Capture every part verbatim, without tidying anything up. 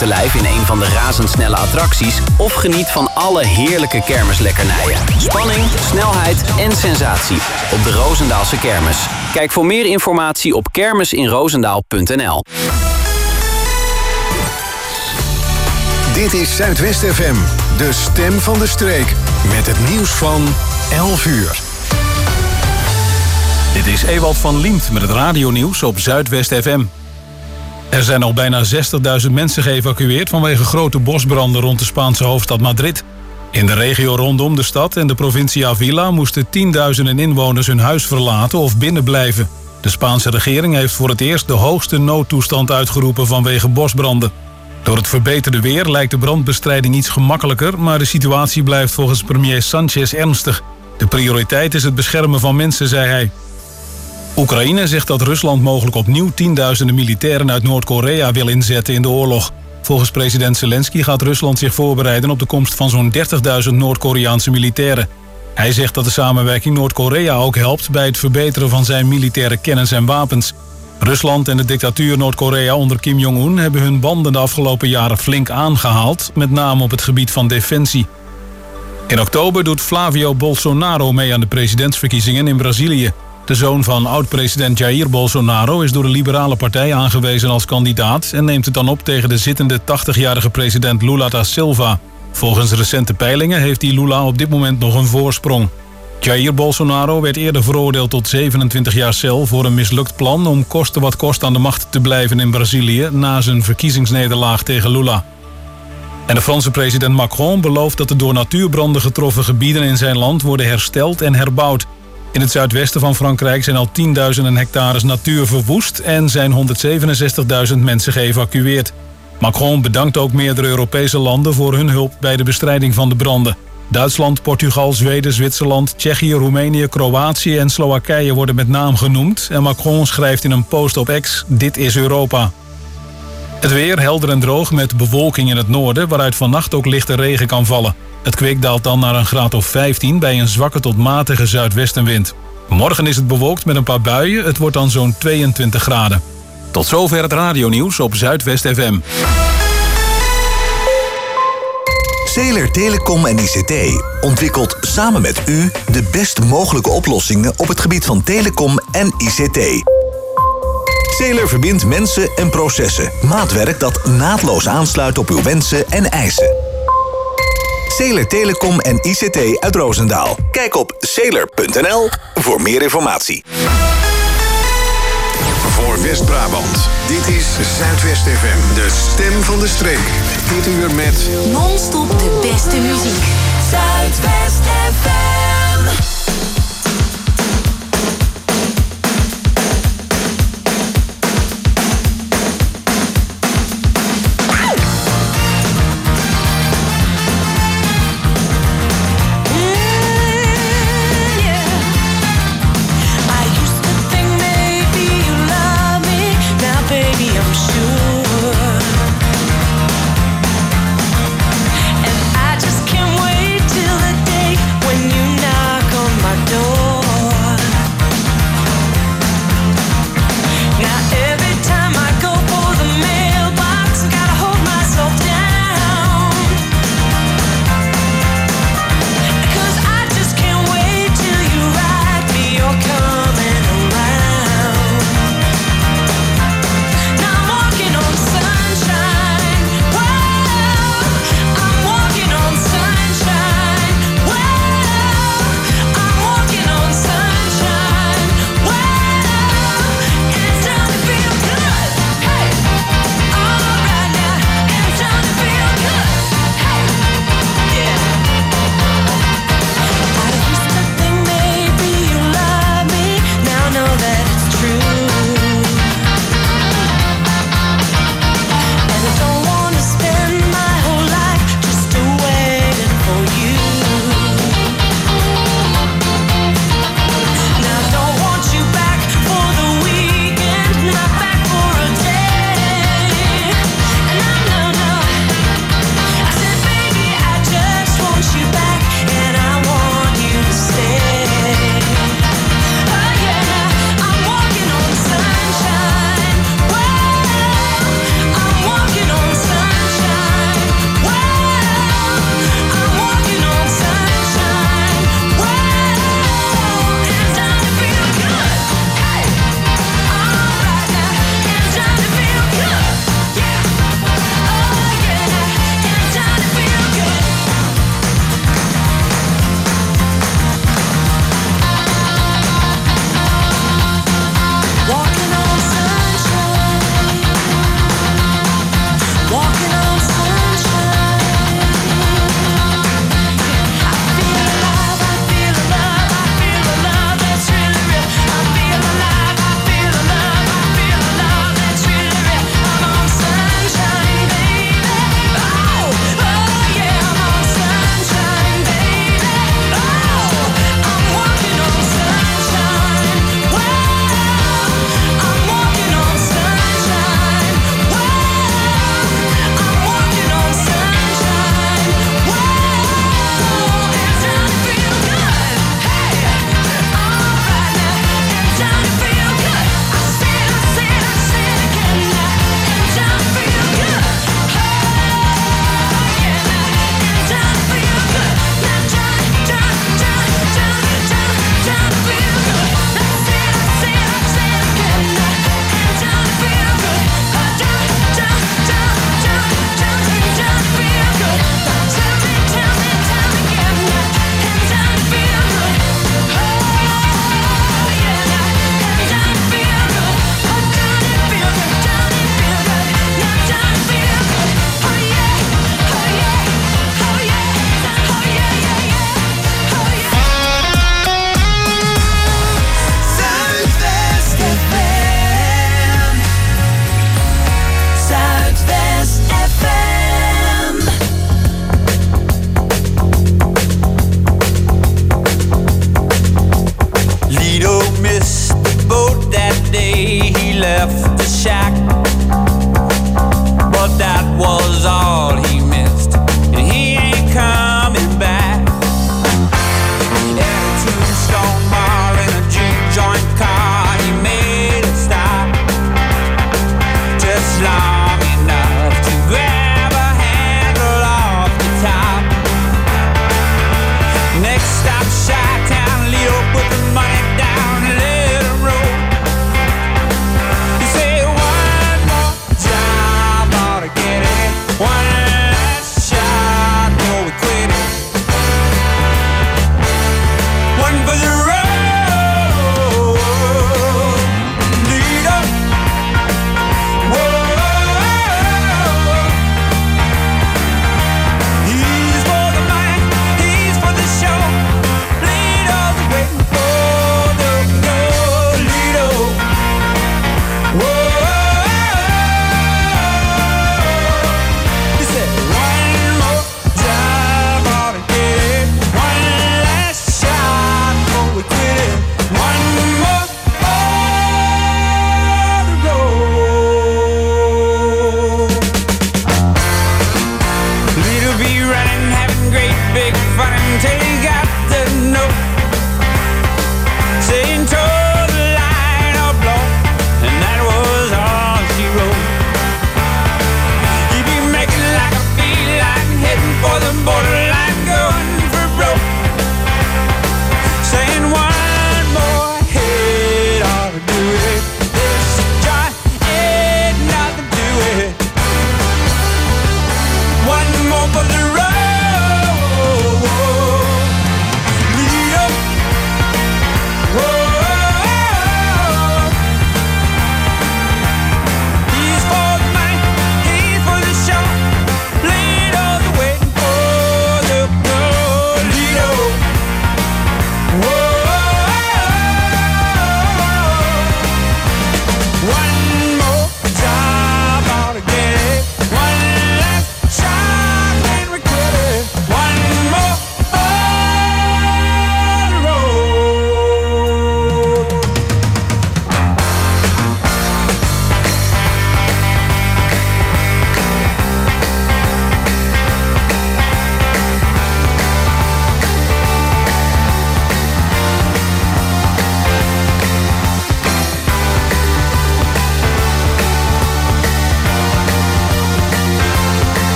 te lijf in een van de razendsnelle attracties of geniet van alle heerlijke kermislekkernijen. Spanning, snelheid en sensatie op de Roosendaalse kermis. Kijk voor meer informatie op kermisinroosendaal punt n l. Dit is Zuidwest F M, de stem van de streek. Met het nieuws van elf uur. Dit is Ewald van Liemt met het radionieuws op Zuidwest F M. Er zijn al bijna zestigduizend mensen geëvacueerd vanwege grote bosbranden rond de Spaanse hoofdstad Madrid. In de regio rondom de stad en de provincie Avila moesten tienduizenden inwoners hun huis verlaten of binnenblijven. De Spaanse regering heeft voor het eerst de hoogste noodtoestand uitgeroepen vanwege bosbranden. Door het verbeterde weer lijkt de brandbestrijding iets gemakkelijker, maar de situatie blijft volgens premier Sanchez ernstig. De prioriteit is het beschermen van mensen, zei hij. Oekraïne zegt dat Rusland mogelijk opnieuw tienduizenden militairen uit Noord-Korea wil inzetten in de oorlog. Volgens president Zelensky gaat Rusland zich voorbereiden op de komst van zo'n dertigduizend Noord-Koreaanse militairen. Hij zegt dat de samenwerking Noord-Korea ook helpt bij het verbeteren van zijn militaire kennis en wapens. Rusland en de dictatuur Noord-Korea onder Kim Jong-un hebben hun banden de afgelopen jaren flink aangehaald, met name op het gebied van defensie. In oktober doet Flavio Bolsonaro mee aan de presidentsverkiezingen in Brazilië. De zoon van oud-president Jair Bolsonaro is door de liberale partij aangewezen als kandidaat en neemt het dan op tegen de zittende tachtigjarige president Lula da Silva. Volgens recente peilingen heeft die Lula op dit moment nog een voorsprong. Jair Bolsonaro werd eerder veroordeeld tot zevenentwintig jaar cel voor een mislukt plan om koste wat kost aan de macht te blijven in Brazilië na zijn verkiezingsnederlaag tegen Lula. En de Franse president Macron belooft dat de door natuurbranden getroffen gebieden in zijn land worden hersteld en herbouwd. In het zuidwesten van Frankrijk zijn al tienduizenden hectares natuur verwoest en zijn honderdzevenenzestigduizend mensen geëvacueerd. Macron bedankt ook meerdere Europese landen voor hun hulp bij de bestrijding van de branden. Duitsland, Portugal, Zweden, Zwitserland, Tsjechië, Roemenië, Kroatië en Slowakije worden met naam genoemd. En Macron schrijft in een post op X: dit is Europa. Het weer helder en droog met bewolking in het noorden, waaruit vannacht ook lichte regen kan vallen. Het kwik daalt dan naar een graad of vijftien bij een zwakke tot matige zuidwestenwind. Morgen is het bewolkt met een paar buien, het wordt dan zo'n tweeëntwintig graden. Tot zover het radionieuws op Zuidwest F M. Zeeler Telecom en I C T ontwikkelt samen met u de best mogelijke oplossingen op het gebied van telecom en I C T. Zeeler verbindt mensen en processen. Maatwerk dat naadloos aansluit op uw wensen en eisen. Zeeler Telecom en I C T uit Roosendaal. Kijk op zeeler punt n l voor meer informatie. Voor West-Brabant. Dit is Zuidwest F M, de stem van de streek. Dit uur met non-stop de beste muziek. Zuidwest F M. When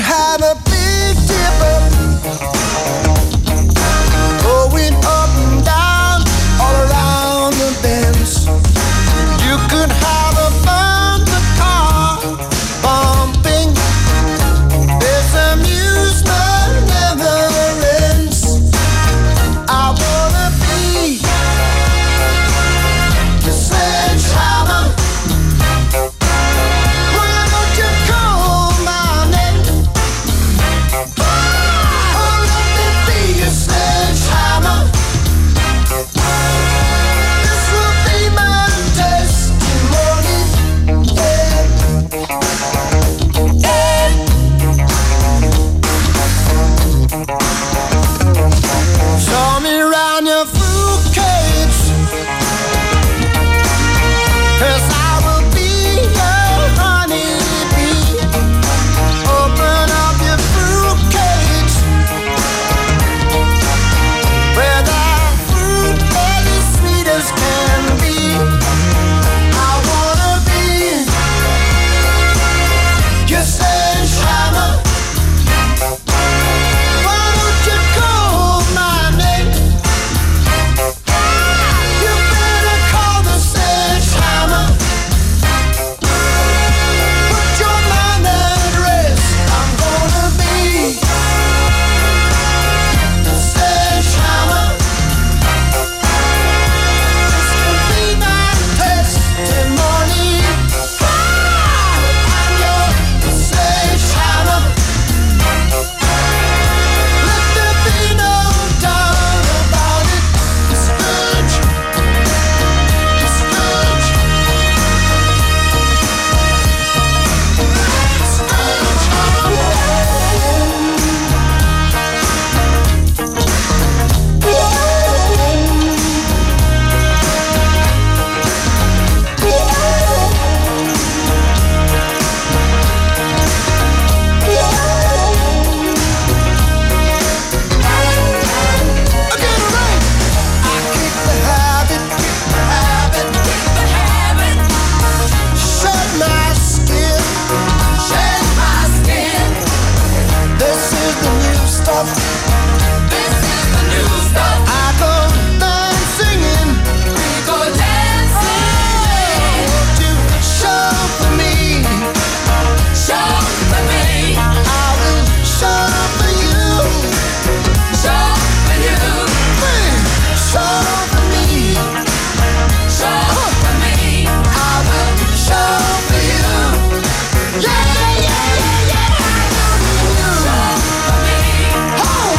have a Big Dipper going up and down all around the bends. You could have a thunder car bumping. This amusement never ends. I wanna be the sledgehammer. Why don't you call my name? Oh, let me be a sledgehammer. This will be my testimony. Yeah. Yeah. Show me round your fruitcakes, 'cause I will be your honeybee. Open up your fruitcakes, where the fruit is as sweet as can be. I wanna be your sledgehammer. Why don't you call my name? You better call the sledgehammer. Put your mind at rest. I'm gonna be the sledgehammer. This will be my testimony. I'm your sledgehammer. Let there be no doubt about it. The sledge, the sledge, Again, right. I keep the habit, keep the habit, keep the habit. Shed my skin, shed my skin. This is the new stuff. This is the new stuff. I go dancing, we go dancing. Won't you show for me, show for me. I will show for you, show for you. Hey, show for me, show for me. I will show for you. Yeah, yeah, yeah, yeah. Show for me. Oh,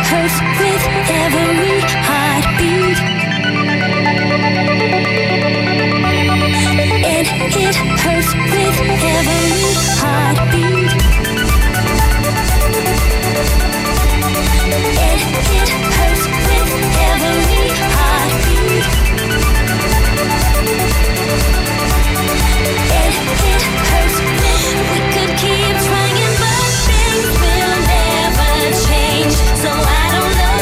hurts with every heartbeat. And it hurts with every heartbeat. And it hurts with every heartbeat. And it hurts with. We could keep trying, but things will never change. So I don't know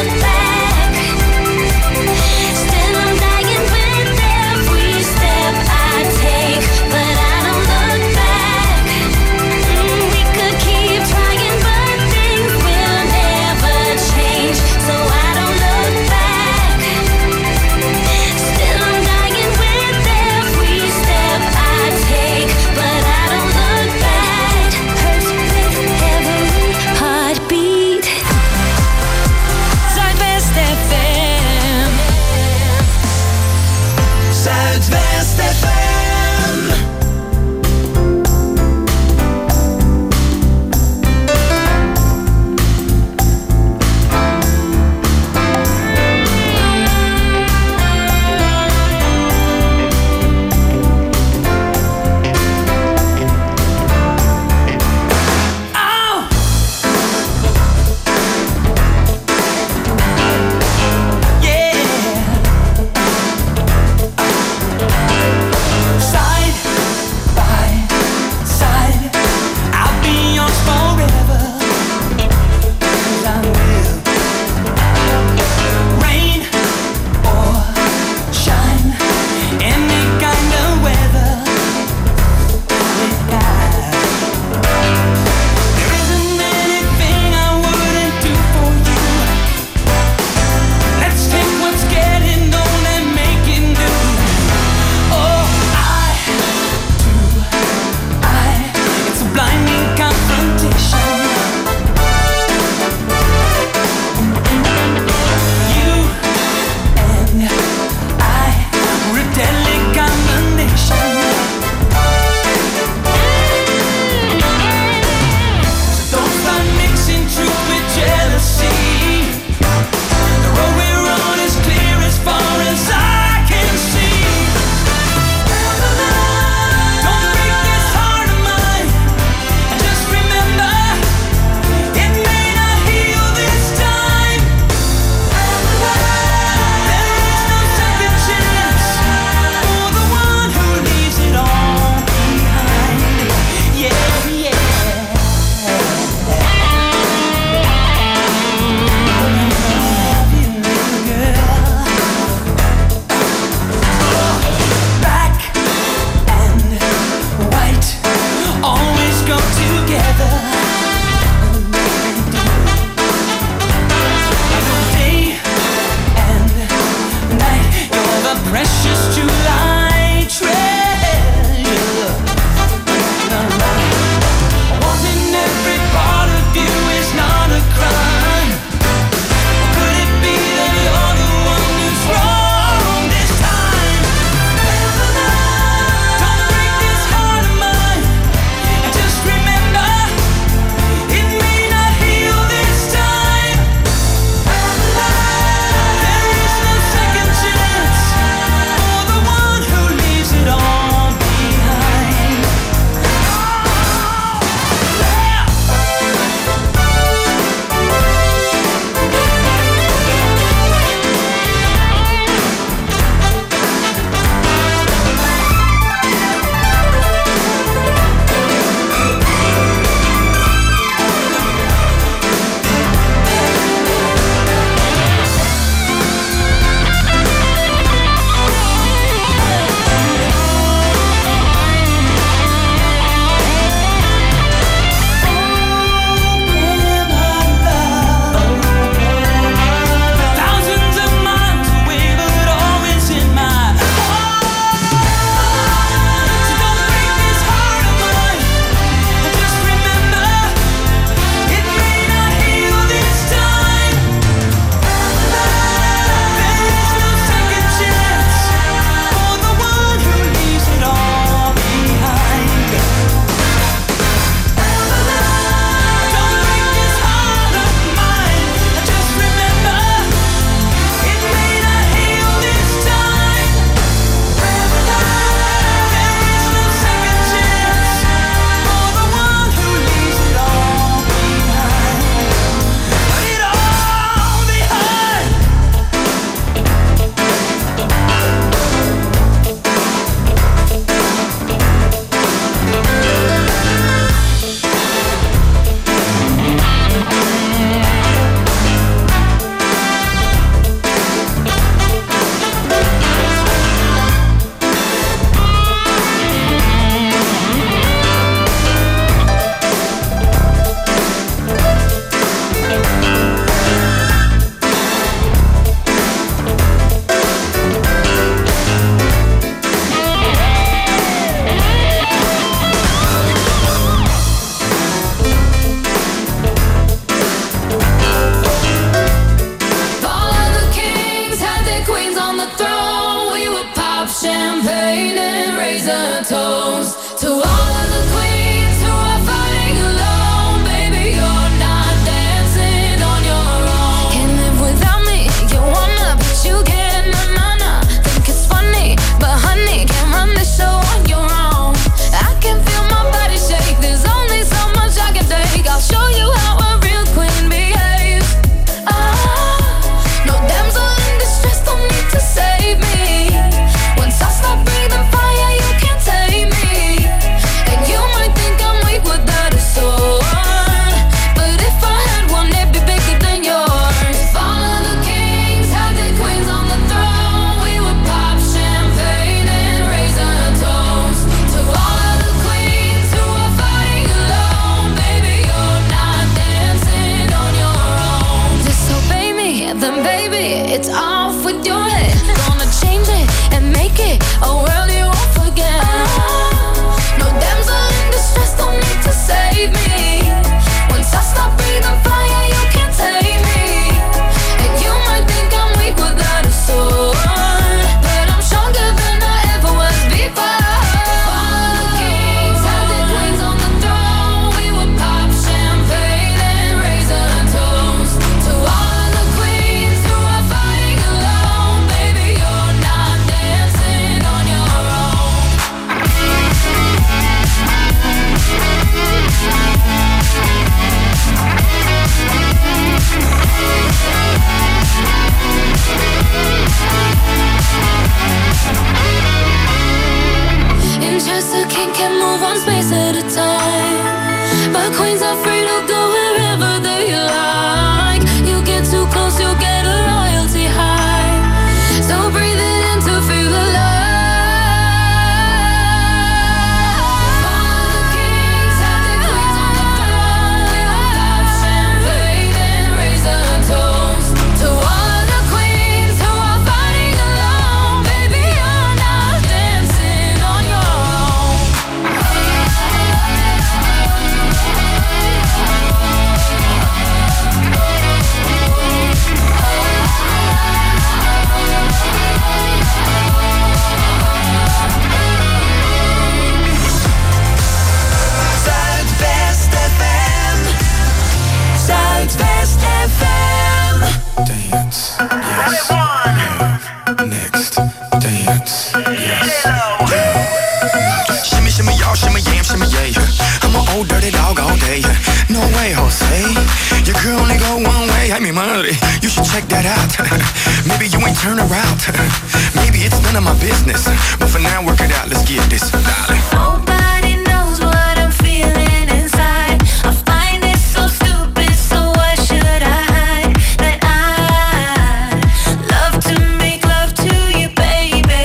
dance, yes, love, next, dance, yes, love. Shimmy, shimmy, y'all, shimmy, yam, shimmy, yeah. I'm an old dirty dog all day. No way, Jose. Your girl only go one way. I mean, money. You should check that out. Maybe you ain't turn around. Maybe it's none of my business. But for now, work it out. Let's get this, darling. Nobody knows what I'm feeling inside. I find it so stupid, so why should I hide? That I love to make love to you, baby.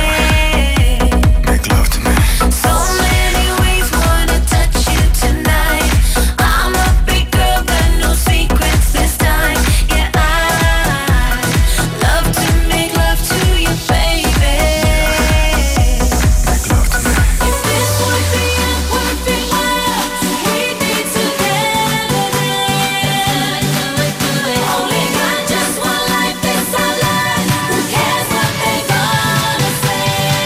Make love to me. So many ways wanna touch you tonight. I'm a big girl, got no secrets this time. Yeah, I love to make love to you, baby. Make love to me. If this would be a perfect world, we'd be together then. Only got just one life, this our life. Who cares what they gonna say?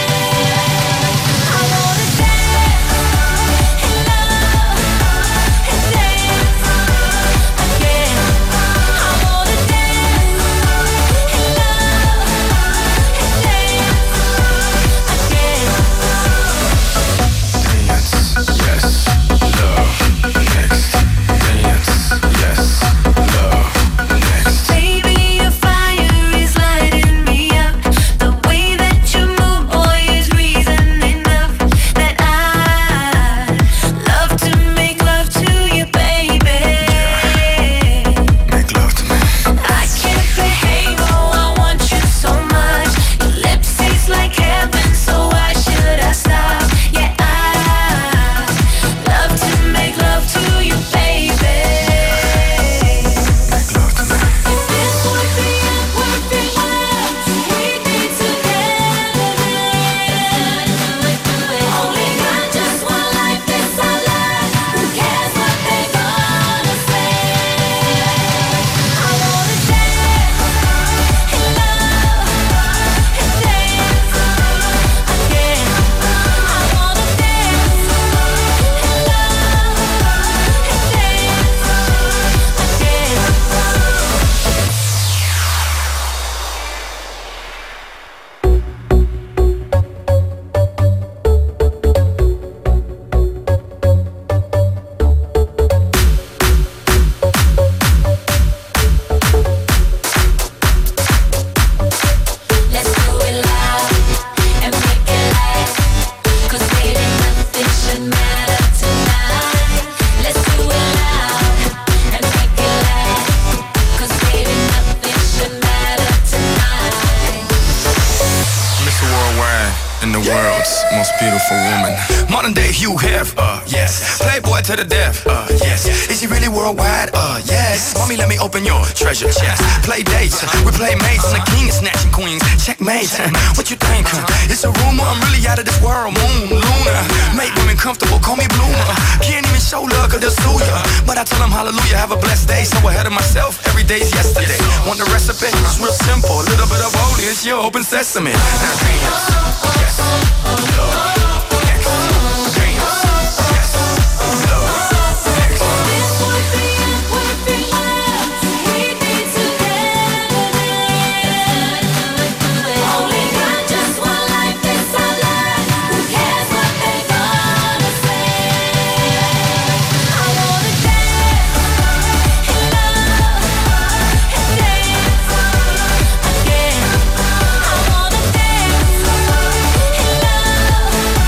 I wanna dance and love and dance again. I wanna dance and love and dance again. Dance, yes, love, next. Dance, yes, love, next. Baby, your fire is lighting me up. The way that you move, boy, is reason enough that I love to make love to you, baby. Make love to me. I can't behave, oh, I want you so much. Your lips taste like heaven, so why should I stop? Yeah, I love to make love to you, baby. Make love to me. If this would be a perfect world, we'd be together then. Only got just one life, this our life. Who cares what they gonna say? I wanna dance and love and dance again. I wanna dance and love and dance again. Let's do it loud and make it last. 'Cause baby, nothing should matter tonight. Let's do it loud and make it last. 'Cause baby, nothing should matter tonight. Mister Worldwide and the world's most beautiful woman. Modern day Hugh Hef, uh, yes. Playboy to the death, uh, yes. Is he really worldwide? Uh, yes. Mommy, let me open your treasure chest. Play dates, we play mates, and the king is snatching queens. Checkmate, what you think? It's a rumor, I'm really out of this world. Moon, Luna, make women comfortable, call me Bloomer. Can't even show love, cause they'll sue ya. But I tell them hallelujah, have a blessed day. So ahead of myself, every day's yesterday. Want the recipe? It's real simple. A little bit of holy, it's your open sesame. Now dance, yes, love, next. Dance, yes, love, next. This would be a perfect world, we'd be together then. Only got just one life, this our life. Who cares what they gonna say? I wanna dance and love and dance again. I wanna dance and love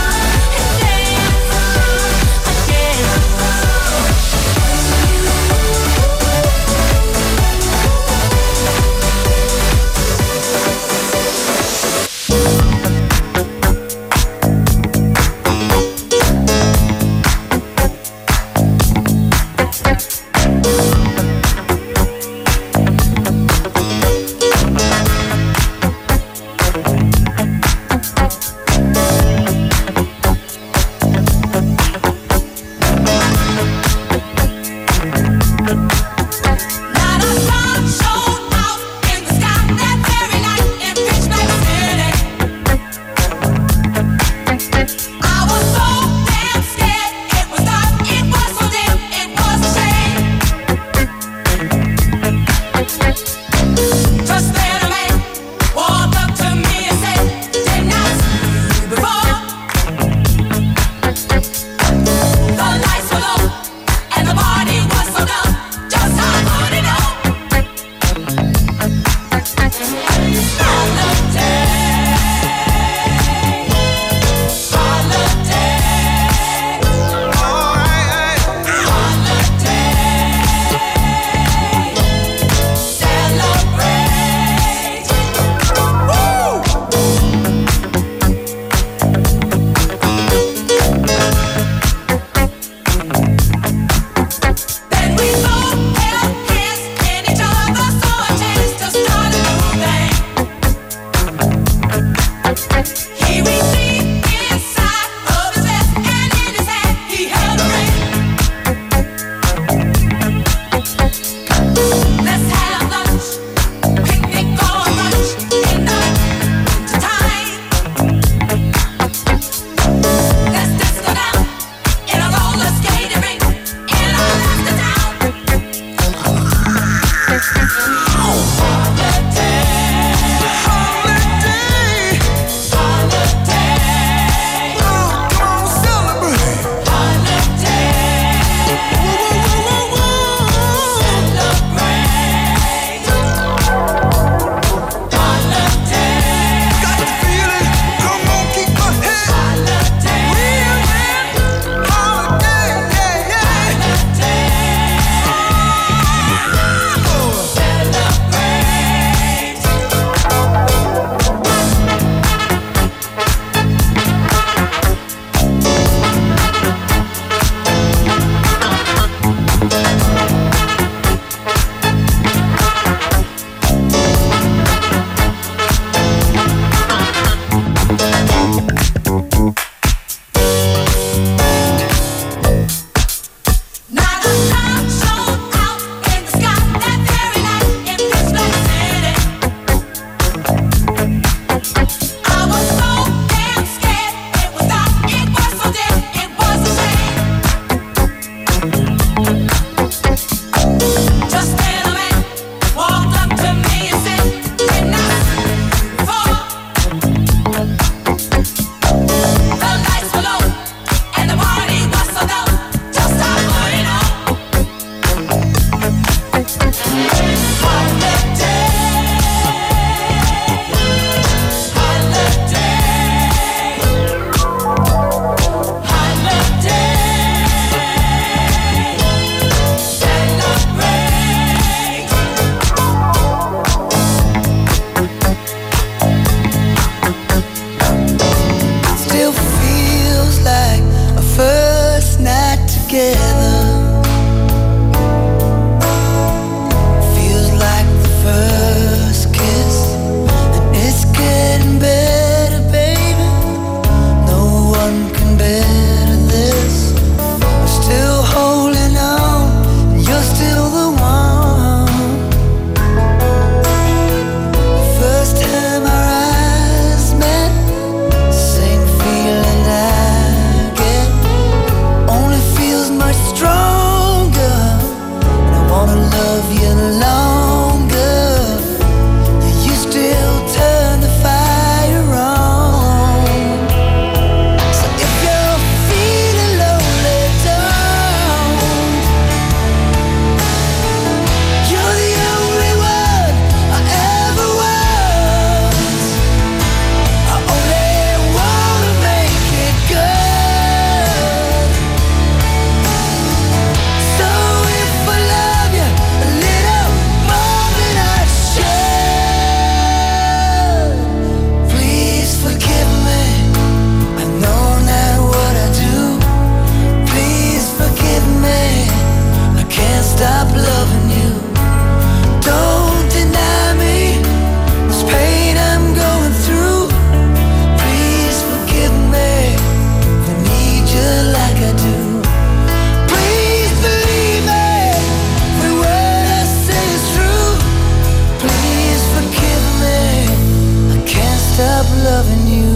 stop loving you. Don't deny me this pain I'm going through. Please forgive me if I need you like I do. Please believe me, every word I say is true. Please forgive me, I can't stop loving you.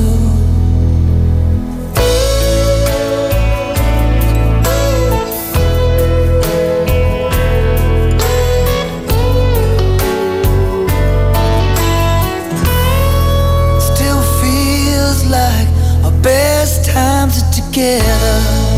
Best times are together.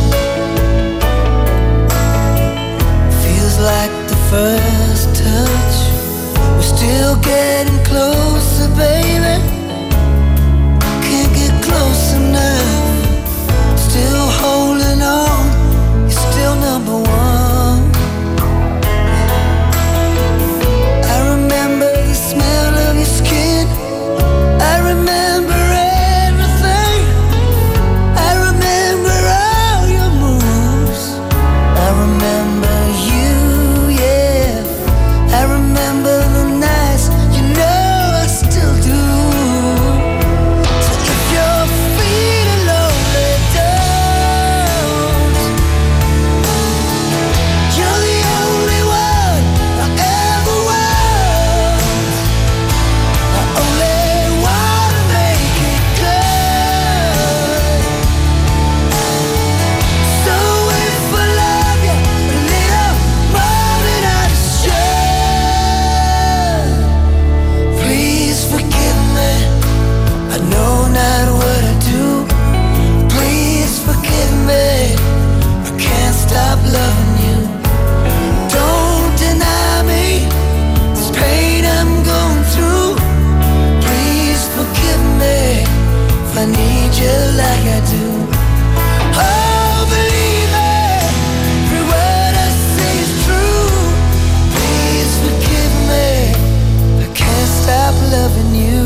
Feels like the first touch. We're still getting closer, baby. Can't get close enough. Still holding on. You're still number one. I remember the smell of your skin. I remember I need you like I do. Oh, believe me, every word I say is true. Please forgive me, I can't stop loving you.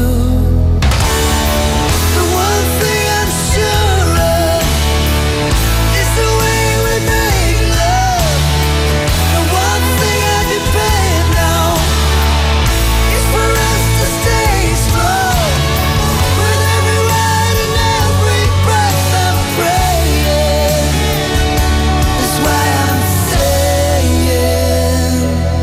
The one thing I'm sure of is the way we make love. The one thing I depend on is for us to stay strong. With every ride and every breath I'm praying. That's why I'm saying,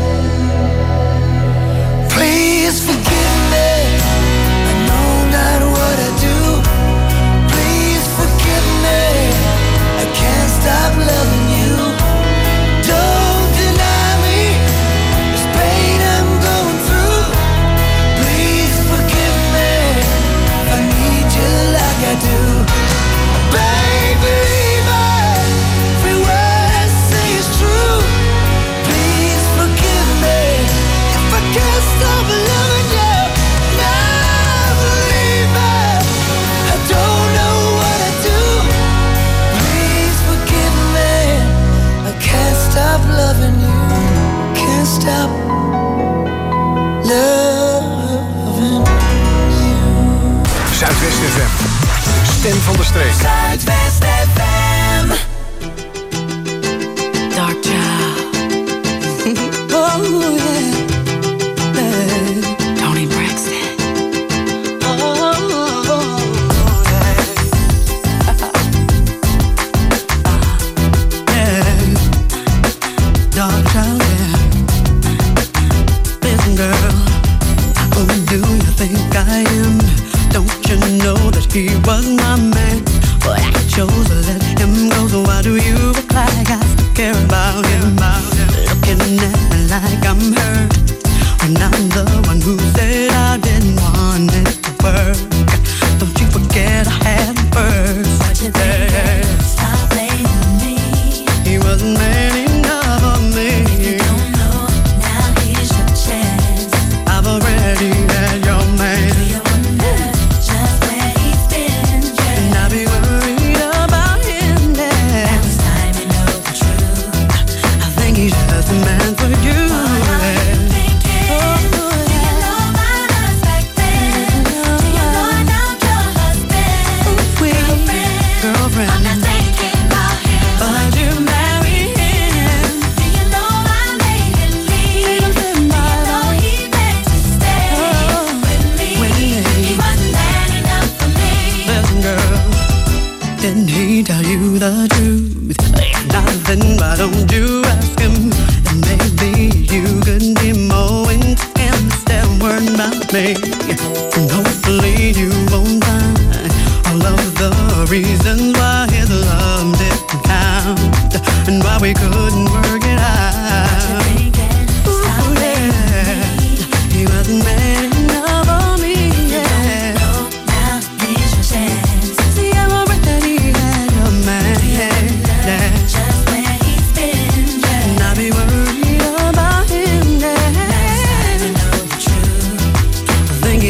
please forgive me. I know not what I do. Please forgive me. I can't stop loving you. Don't deny me this pain I'm going through. Please forgive me if I need you like I do. Baby, every word I say is true. Please forgive me if I can't stop loving you. Now believe me, I don't know what I do. Please forgive me, I can't stop loving you. Can't stop loving you. Zuidwest F M. De stem van de streek. Zuidwest F M. Dark Child. Oh yeah. Tony Braxton. Dark child, yeah. Listen, girl, who do you think I am? Don't you know that he was my man? But I chose to let him go, so why do you act like I still care about him? Looking at me like I'm hurt, when I'm the one who said I didn't want it to work. Don't you forget I had him first. What you think? Yeah. Stop blaming me. He wasn't man enough for me. You don't know, now here's your chance. I've already had your man. Do you wonder just where he's been? Yeah. And I'll be worried about him Now then. it's time you know the truth. I think he's just the man for you. What are you thinking? Oh, Do you know my husband? Do you know I'm not your husband? we Girlfriend, I'm not girlfriend, thinking about him. but you marry him. Do you know I made me. And hopefully you won't find all of the reasons why his love didn't count and why we couldn't work it out. Ooh, yeah. He wasn't man enough for me. Yeah. Now here's your chance. See, I'm already had a man. Yeah. Just where he's been. Yeah. And I'll be worried about him. Yeah. Now it's time to know the truth. I think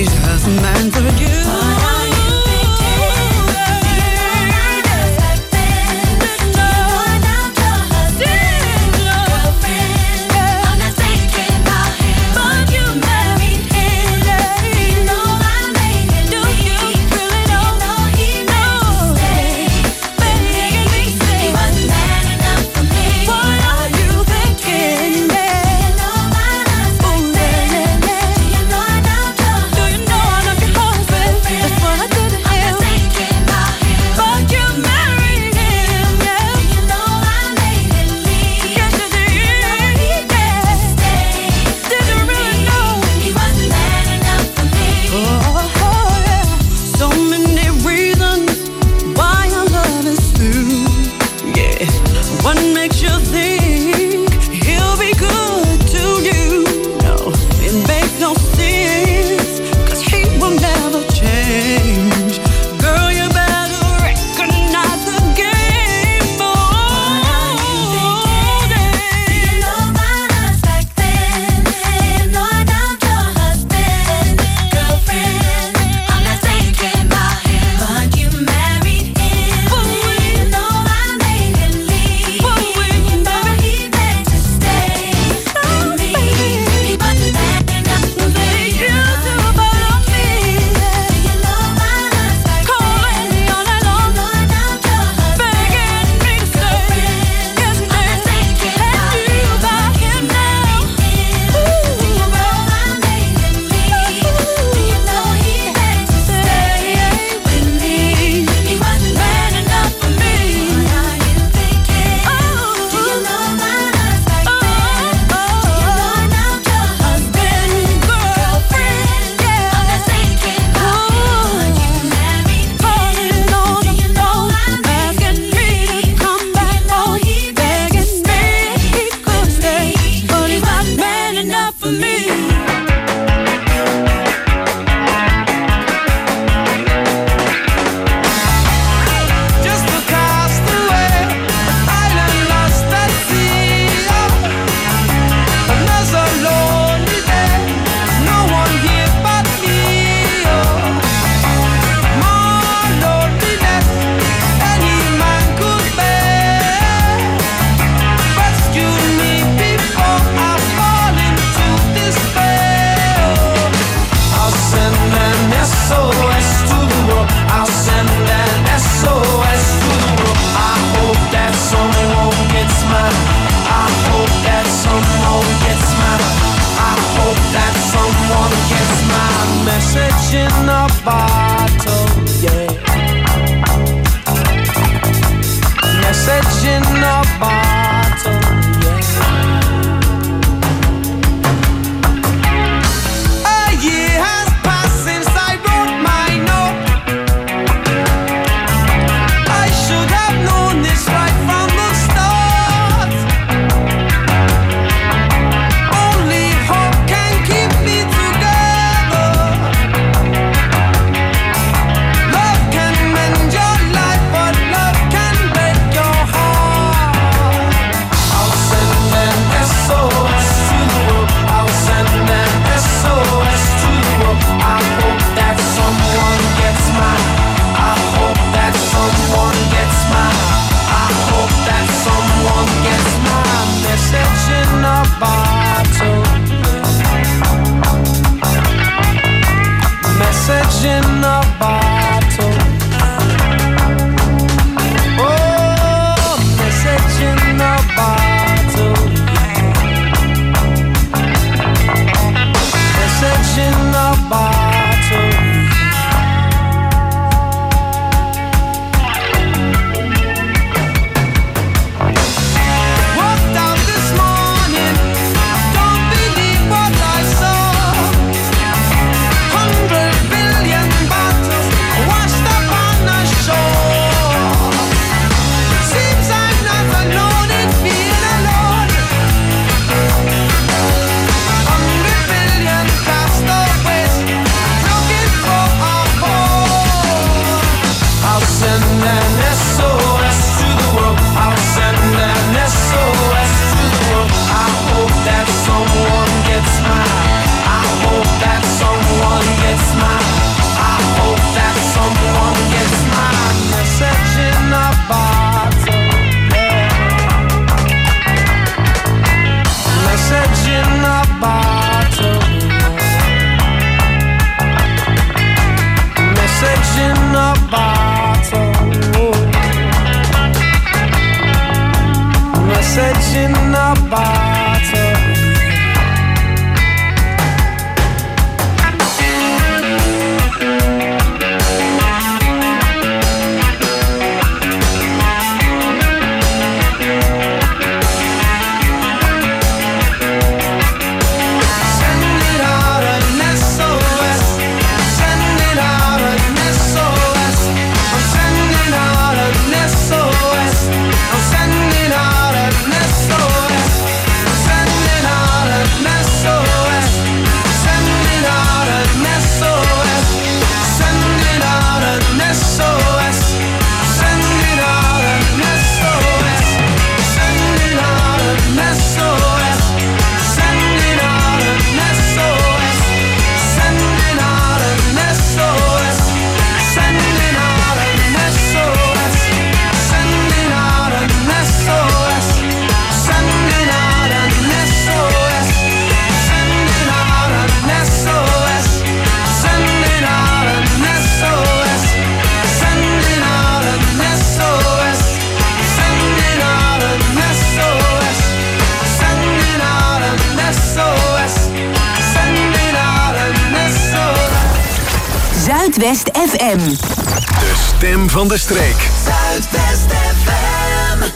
Zuidwest F M. De stem van de streek. Zuidwest F M.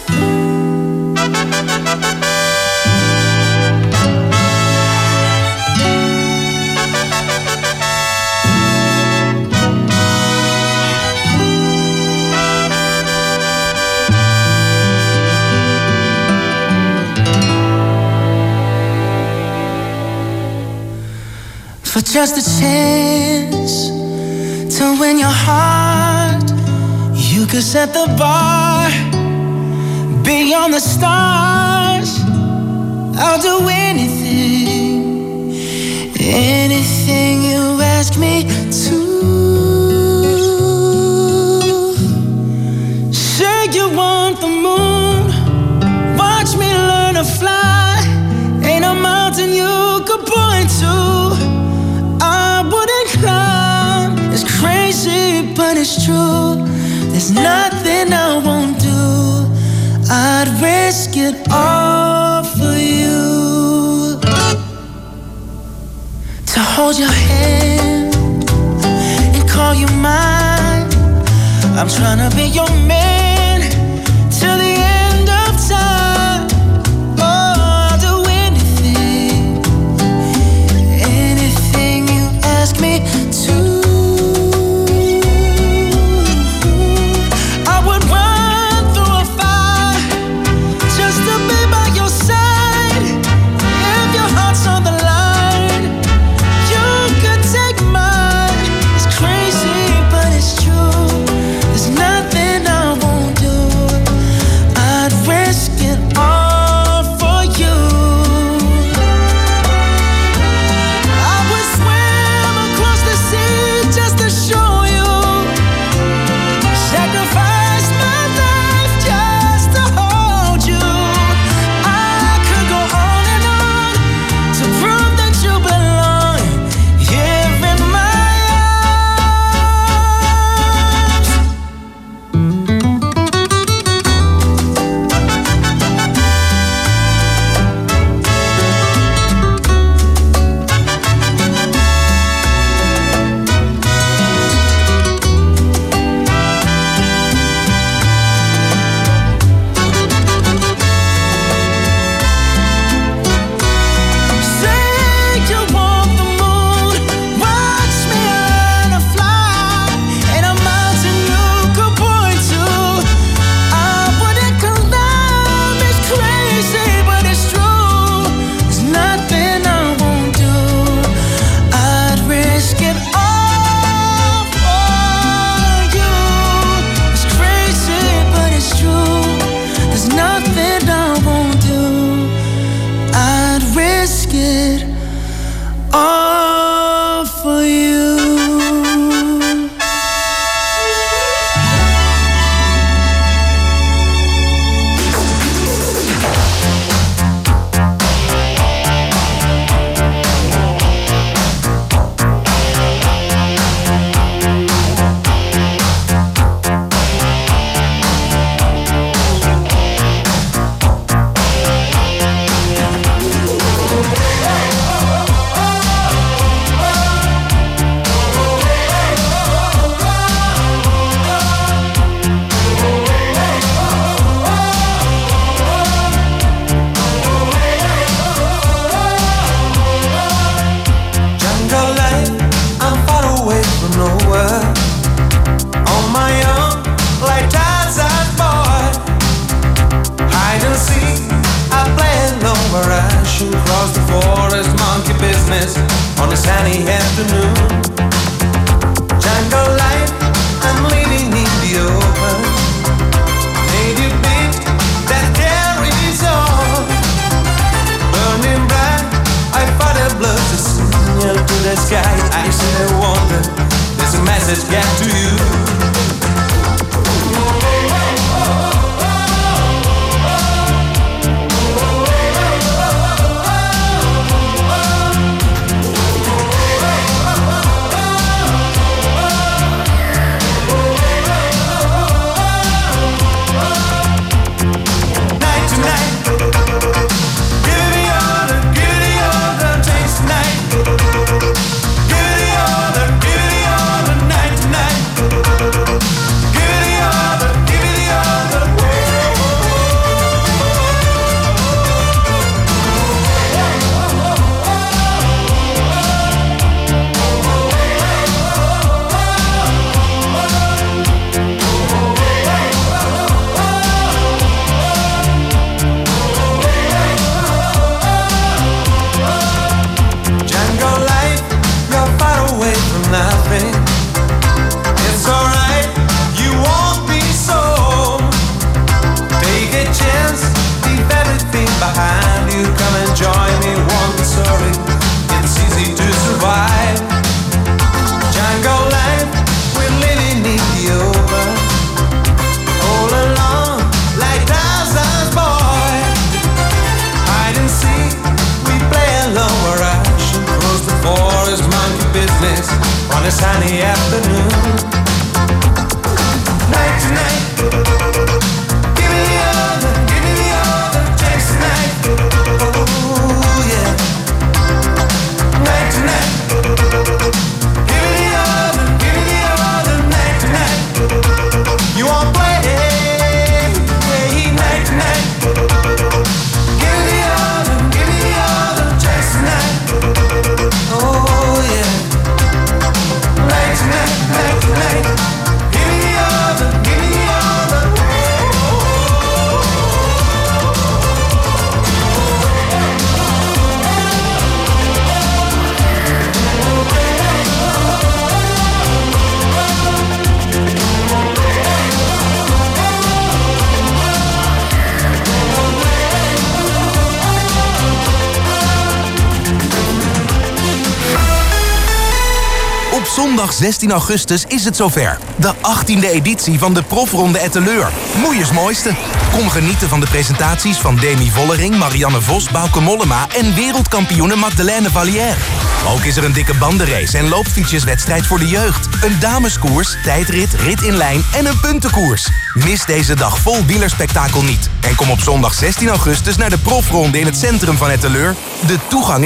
For just a chance to win your heart, you could set the bar beyond the stars. I'll do anything, anything you ask me to. Say you want the moon, watch me learn to fly. Ain't a mountain you could point to I wouldn't climb. It's crazy, but it's true. There's nothing I won't do. I'd risk it all for you. To hold your hand and call you mine. I'm trying to be your man till the end of time. Oh, I'll do anything, anything you ask me to. I would run through a fire just to be by your side. If your heart's on the line, you could take mine. It's crazy, but it's true. There's nothing I won't do. I'd risk it all for you. I would swim across the sea just to show you. Sacrifice my life just to hold you. I could go on and on to prove that you belong here in my Say you want the moon, watch me learn to fly. Ain't a mountain you could point to I wouldn't climb. It's crazy, but it's true. There's nothing I won't do. I'd risk it all for you. It's crazy, but it's true. There's nothing I won't do. I'd risk it all for you. Jungle life, I'm far away from nowhere. On my own, like Tarzan's boy. Hide and seek, I play alone where I should cross the forest, monkey business on a sunny afternoon. Jungle life, I'm living in the open. Native beat that carries on. Burning bright, I fought a blood to signal to the sky. I said I wonder, there's a message get to you. a sunny afternoon. Night to night. Give me the other, give me the other chance tonight. Oh yeah. Night to night. Give me the other, give me the other night to night. You won't play, play night to night. Give me the other, give me the other chance tonight. Oh yeah. Night to night, night to night. Give me the other, give me the other. Op zondag zestien augustus is het zover. De achttiende editie van de Profronde Etteleur. Moeiers mooiste. Kom genieten van de presentaties van Demi Vollering, Marianne Vos, Bauke Mollema en wereldkampioene Magdalene Vallière. Ook is er een dikke bandenrace en loopfietsjeswedstrijd voor de jeugd. Een dameskoers, tijdrit, rit in lijn en een puntenkoers. Mis deze dag vol wielerspektakel niet. En kom op zondag zestien augustus naar de Profronde in het centrum van Etteleur. De toegang is